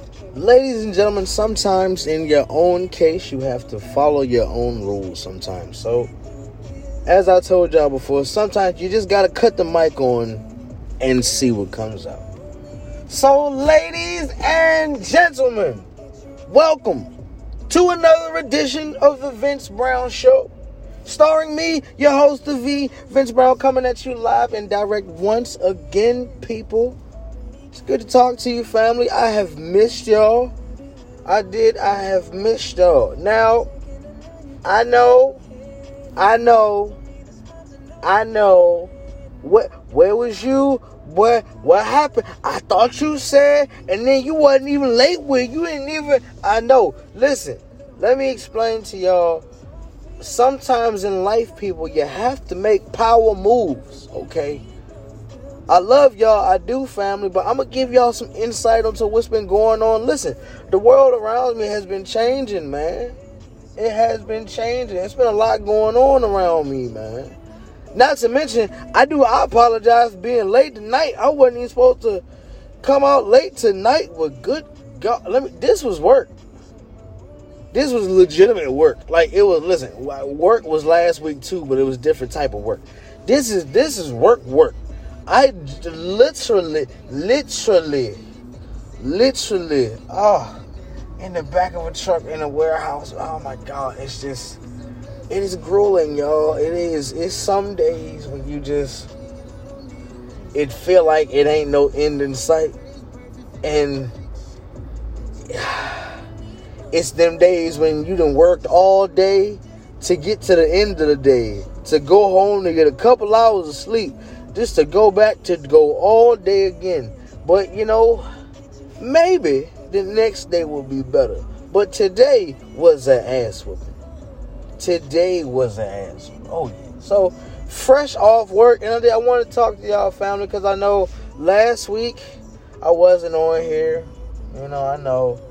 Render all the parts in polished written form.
Ladies and gentlemen, sometimes in your own case, you have to follow your own rules sometimes. So, as I told y'all before, sometimes you just got to cut the mic on and see what comes out. So, ladies and gentlemen, welcome to another edition of the Vince Brown Show. Starring me, your host, the V, Vince Brown, coming at you live and direct once again, people. It's good to talk to you, family. I have missed y'all. I have missed y'all. Now, I know. Where was you? What happened? I thought you said, and then you wasn't even late with. You didn't even. I know. Listen, let me explain to y'all. Sometimes in life, people, you have to make power moves, okay? I love y'all, I do, family, but I'm going to give y'all some insight into what's been going on. Listen, the world around me has been changing, man. It has been changing. It's been a lot going on around me, man. Not to mention, I apologize for being late tonight. I wasn't even supposed to come out late tonight, but good God, this was work. This was legitimate work. Like, it was, listen, work was last week too, but it was different type of work. This is work. I literally, in the back of a truck in a warehouse. Oh my God, it is grueling, y'all. It is. It's some days when it feel like it ain't no end in sight. And it's them days when you done worked all day to get to the end of the day, to go home to get a couple hours of sleep, just to go back to go all day again. But, maybe the next day will be better. But today was an ass whooping. Oh, yeah. So, fresh off work, and I want to talk to y'all, family, because I know last week I wasn't on here. I know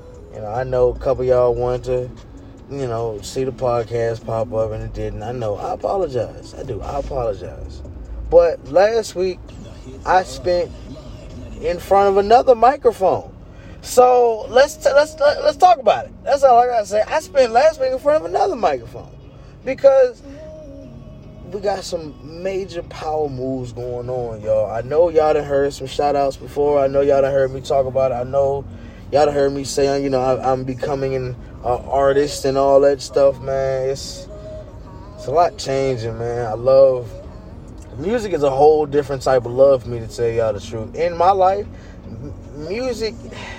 a couple of y'all wanted to, see the podcast pop up, and it didn't. I know. I apologize. I do. I apologize. But last week, I spent in front of another microphone. So let's talk about it. That's all I gotta say. I spent last week in front of another microphone because we got some major power moves going on, y'all. I know y'all done heard some shout outs before. I know y'all done heard me talk about it. I know y'all done heard me say, I'm becoming an artist and all that stuff, man. It's a lot changing, man. Music is a whole different type of love for me, to tell y'all the truth. In my life, music,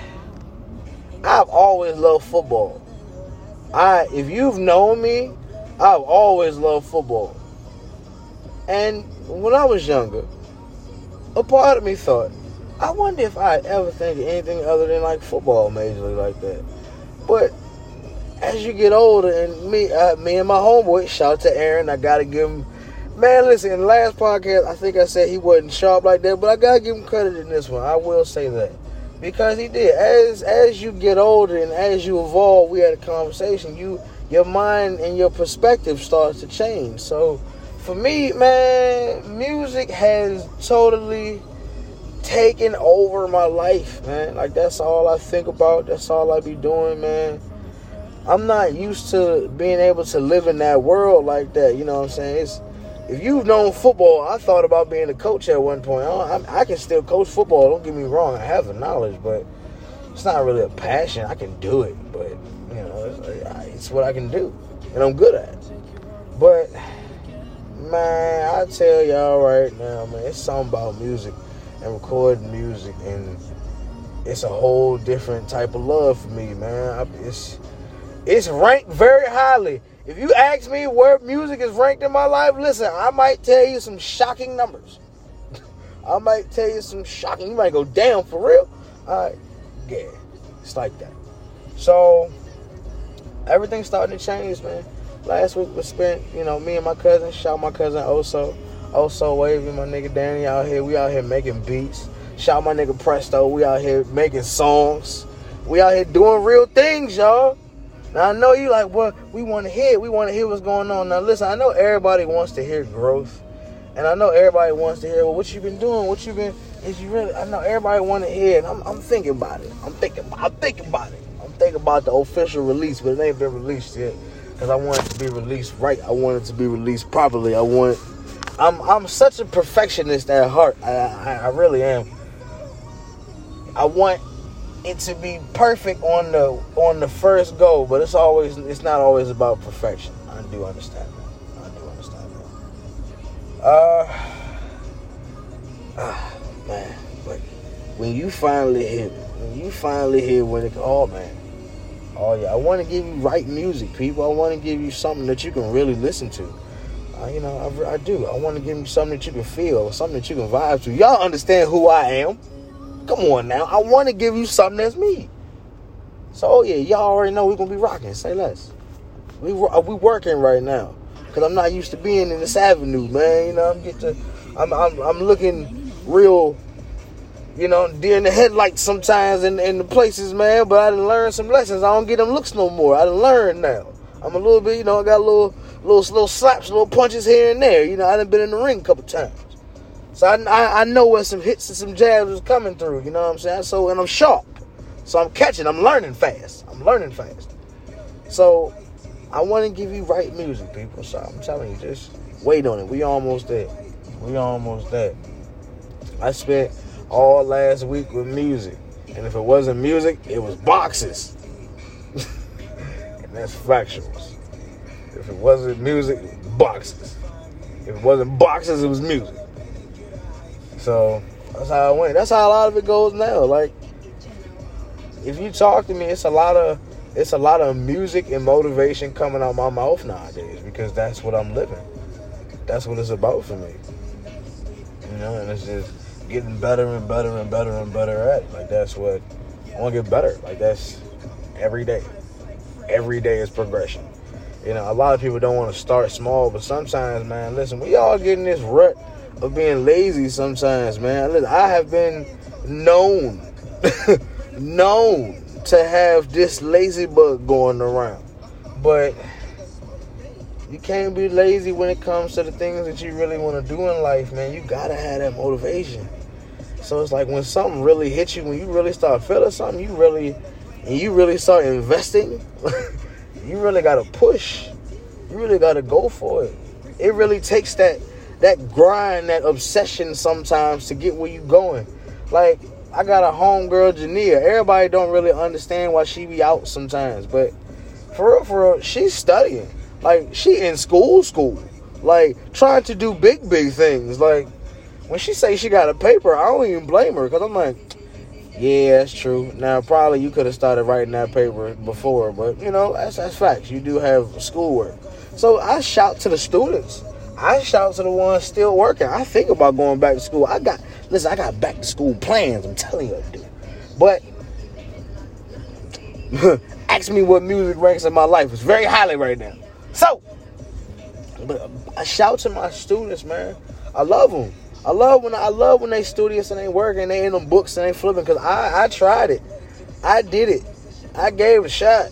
I've always loved football. If you've known me, I've always loved football. And when I was younger, a part of me thought, I wonder if I'd ever think of anything other than like football majorly like that. But as you get older, and me and my homeboy, shout out to Aaron, I gotta give him, man, listen, in the last podcast, I think I said he wasn't sharp like that, but I gotta give him credit in this one. I will say that. Because he did. As you get older and as you evolve, we had a conversation, your mind and your perspective starts to change. So, for me, man, music has totally taken over my life, man. Like, that's all I think about. That's all I be doing, man. I'm not used to being able to live in that world like that, you know what I'm saying? If you've known football, I thought about being a coach at one point. I can still coach football, don't get me wrong. I have the knowledge, but it's not really a passion. I can do it, but, it's what I can do, and I'm good at it. But, man, I tell y'all right now, man, it's something about music and recording music, and it's a whole different type of love for me, man. It's ranked very highly. If you ask me where music is ranked in my life, listen, I might tell you some shocking numbers. You might go, damn, for real? All right, yeah, it's like that. So, everything's starting to change, man. Last week was spent, me and my cousin, shout out my cousin Oso Wavy, my nigga Danny out here. We out here making beats. Shout out my nigga Presto. We out here making songs. We out here doing real things, y'all. Now, I know you like, well, we want to hear what's going on. Now, listen, I know everybody wants to hear growth. And I know everybody wants to hear, well, what you been doing? What you been is you really, I know everybody want to hear it. I'm thinking about it. I'm thinking about it. I'm thinking about the official release, but it ain't been released yet. Because I want it to be released right. I want it to be released properly. I'm such a perfectionist at heart. I really am. I want it to be perfect on the first go, but it's not always about perfection. I do understand that. Man, but when you finally hear when it, oh man, oh yeah, I want to give you right music, people. I want to give you something that you can really listen to. I do. I want to give you something that you can feel, something that you can vibe to. Y'all understand who I am? Come on now. I want to give you something that's me. So, oh yeah, y'all already know we're going to be rocking. Say less. We working right now. Because I'm not used to being in this avenue, man. You know, I'm looking real, deer in the headlights sometimes in the places, man. But I done learned some lessons. I don't get them looks no more. I done learned now. I'm a little bit, I got little slaps, little punches here and there. I done been in the ring a couple times. So I know where some hits and some jabs is coming through, you know what I'm saying? So, and I'm sharp. So I'm learning fast. So I want to give you right music, people. So I'm telling you, just wait on it. We almost there. I spent all last week with music. And if it wasn't music, it was boxes. And that's factuals. If it wasn't music, it was boxes. If it wasn't boxes, it was music. So that's how it went. That's how a lot of it goes now. Like, if you talk to me, it's a lot of music and motivation coming out my mouth nowadays, because that's what I'm living. That's what it's about for me. And it's just getting better and better and better and better at it. Like, that's what I want to get better. Like, that's every day. Every day is progression. A lot of people don't want to start small, but sometimes, man, listen, we all get in this rut of being lazy sometimes, man. Listen, I have been known to have this lazy bug going around. But you can't be lazy when it comes to the things that you really want to do in life, man. You gotta have that motivation. So it's like when something really hits you, when you really start feeling something, you really start investing, you really gotta push. You really gotta go for it. It really takes that grind, that obsession sometimes to get where you going. Like, I got a homegirl, Jania. Everybody don't really understand why she be out sometimes. But for real, she's studying. Like, she in school. Like, trying to do big things. Like, when she say she got a paper, I don't even blame her. Because I'm like, yeah, that's true. Now, probably you could have started writing that paper before. But, that's facts. You do have schoolwork. So I shout to the students. I shout to the ones still working. I think about going back to school. I got back to school plans. I'm telling you I do. But ask me what music ranks in my life. It's very highly right now. So, but I shout to my students, man. I love them. I love when they studious and they working, they in them books and they flipping. Because I tried it. I did it. I gave it a shot.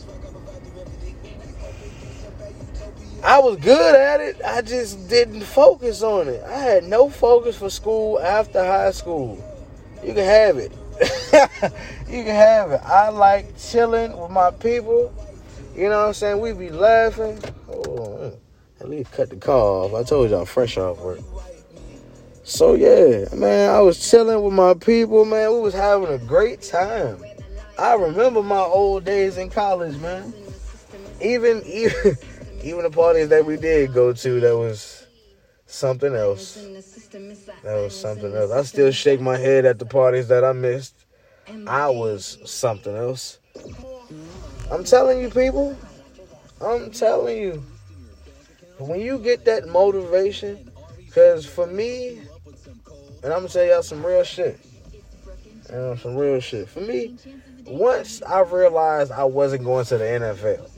I was good at it. I just didn't focus on it. I had no focus for school after high school. You can have it. You can have it. I like chilling with my people. You know what I'm saying? We be laughing. Oh, at least cut the car off. I told y'all, fresh off work. So, yeah, man, I was chilling with my people, man. We was having a great time. I remember my old days in college, man. Even the parties that we did go to, that was something else. I still shake my head at the parties that I missed. I was something else. I'm telling you, people. I'm telling you. When you get that motivation, because for me, and I'm going to tell y'all some real shit. For me, once I realized I wasn't going to the NFL.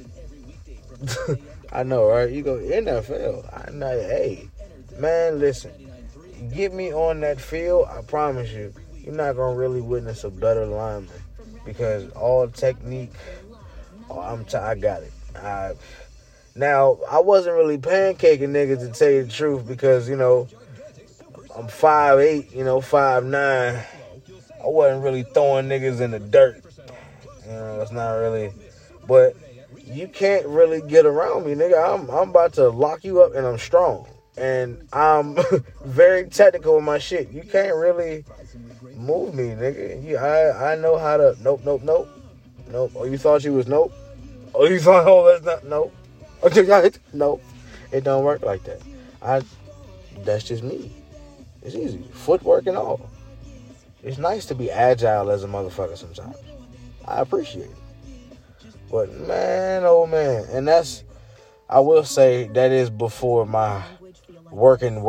I know, right? You go, NFL. I know, hey, man, listen. Get me on that field, I promise you, you're not going to really witness a better lineman. Because all technique, I got it. Now, I wasn't really pancaking niggas, to tell you the truth, because, I'm 5'8", 5'9". I wasn't really throwing niggas in the dirt. It's not really. But you can't really get around me, nigga. I'm about to lock you up, and I'm strong. And I'm very technical with my shit. You can't really move me, nigga. I know how to. Nope. Oh, you thought you was nope? Oh, you thought, oh, that's not, nope. Nope. It don't work like that. That's just me. It's easy. Footwork and all. It's nice to be agile as a motherfucker sometimes. I appreciate it. But man, oh man. And I will say that is before my working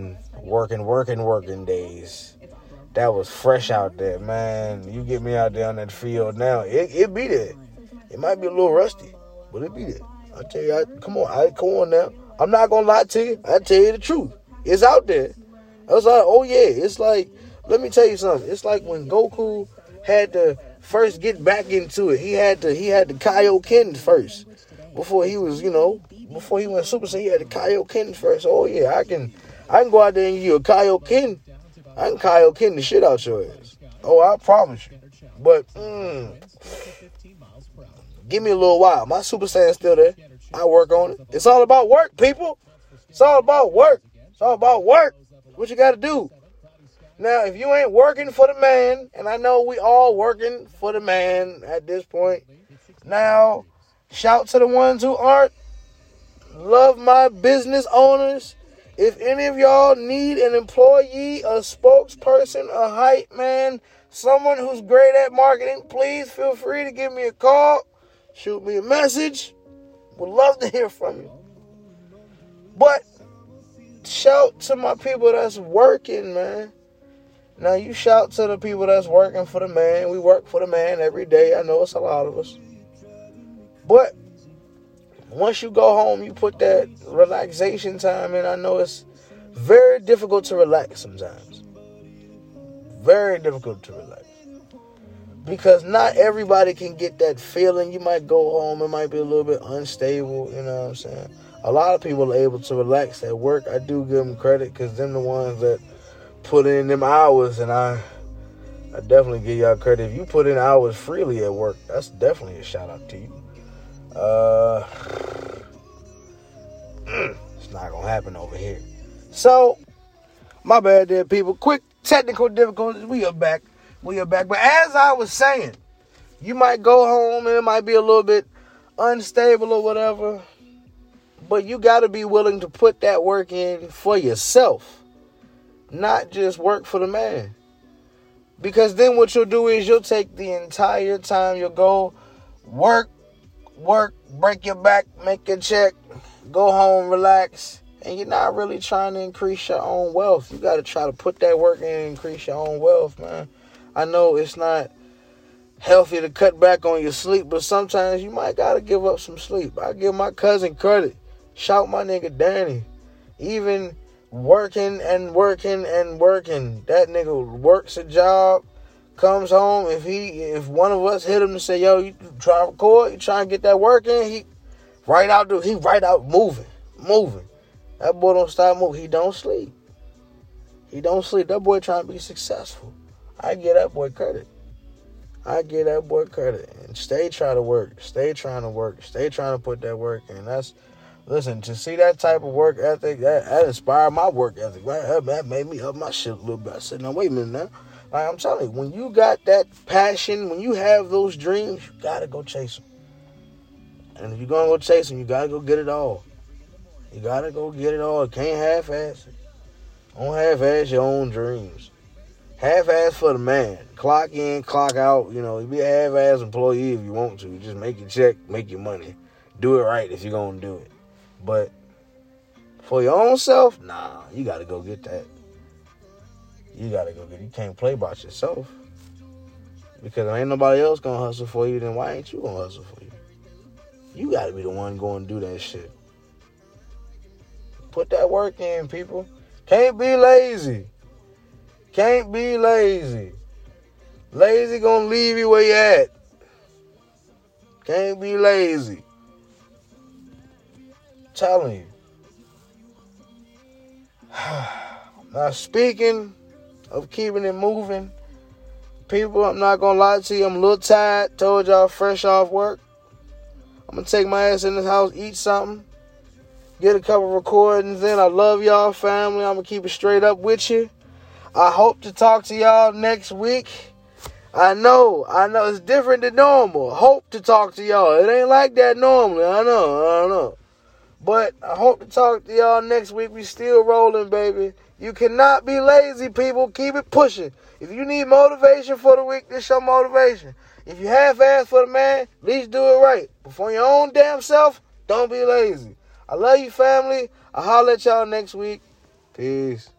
days. That was fresh out there, man. You get me out there on that field now, it be there. It might be a little rusty, but it be there. I tell you, come on now. I'm not gonna lie to you. I tell you the truth. It's out there. I was like, oh yeah. It's like, let me tell you something. It's like when Goku had to first get back into it. He had the Kaioken first before he was, before he went Super Saiyan. He had the Kaioken first. Oh yeah, I can go out there and give you a Kaioken. I can Kaioken the shit out your ass. Oh, I promise you. But give me a little while. My Super Saiyan's still there. I work on it. It's all about work, people. It's all about work. It's all about work. What you got to do. Now, if you ain't working for the man, and I know we all working for the man at this point. Now, shout to the ones who aren't. Love my business owners. If any of y'all need an employee, a spokesperson, a hype man, someone who's great at marketing, please feel free to give me a call. Shoot me a message. Would love to hear from you. But shout to my people that's working, man. Now, you shout to the people that's working for the man. We work for the man every day. I know it's a lot of us. But once you go home, you put that relaxation time in. I know it's very difficult to relax sometimes. Very difficult to relax. Because not everybody can get that feeling. You might go home, it might be a little bit unstable, you know what I'm saying? A lot of people are able to relax at work. I do give them credit because them the ones that put in them hours, and I definitely give y'all credit. If you put in hours freely at work, that's definitely a shout out to you. It's not gonna happen over here. So, my bad there, people. Quick technical difficulties. We are back. But as I was saying, you might go home and it might be a little bit unstable or whatever. But you got to be willing to put that work in for yourself. Not just work for the man. Because then what you'll do is you'll take the entire time. You'll go work, break your back, make your check, go home, relax. And you're not really trying to increase your own wealth. You got to try to put that work in and increase your own wealth, man. I know it's not healthy to cut back on your sleep, but sometimes you might got to give up some sleep. I give my cousin credit. Shout my nigga Danny. Even working. That nigga works a job, comes home. If one of us hit him and say, yo, you try to record, you try to get that work in, he right out moving. That boy don't stop moving. He don't sleep. That boy trying to be successful. I give that boy credit. And stay trying to work. Stay trying to put that work in. Listen, to see that type of work ethic, that inspired my work ethic. That made me up my shit a little bit. I said, now, wait a minute now. Like, I'm telling you, when you got that passion, when you have those dreams, you got to go chase them. And if you're going to go chase them, you got to go get it all. You got to go get it all. You can't half-ass it. Don't half-ass your own dreams. Half-ass for the man. Clock in, clock out. You be a half-ass employee if you want to. Just make your check, make your money. Do it right if you're going to do it. But for your own self, nah, you got to go get that. You can't play by yourself. Because ain't nobody else going to hustle for you, then why ain't you going to hustle for you? You got to be the one going to do that shit. Put that work in, people. Can't be lazy. Lazy gonna leave you where you at. Can't be lazy. I'm telling you. Now, speaking of keeping it moving, people, I'm not going to lie to you. I'm a little tired. Told y'all fresh off work. I'm going to take my ass in this house, eat something, get a couple recordings in. I love y'all, family. I'm going to keep it straight up with you. I hope to talk to y'all next week. I know it's different than normal. Hope to talk to y'all. It ain't like that normally. I know. But I hope to talk to y'all next week. We still rolling, baby. You cannot be lazy, people. Keep it pushing. If you need motivation for the week, this your motivation. If you half-ass for the man, at least do it right. But for your own damn self, don't be lazy. I love you, family. I'll holler at y'all next week. Peace.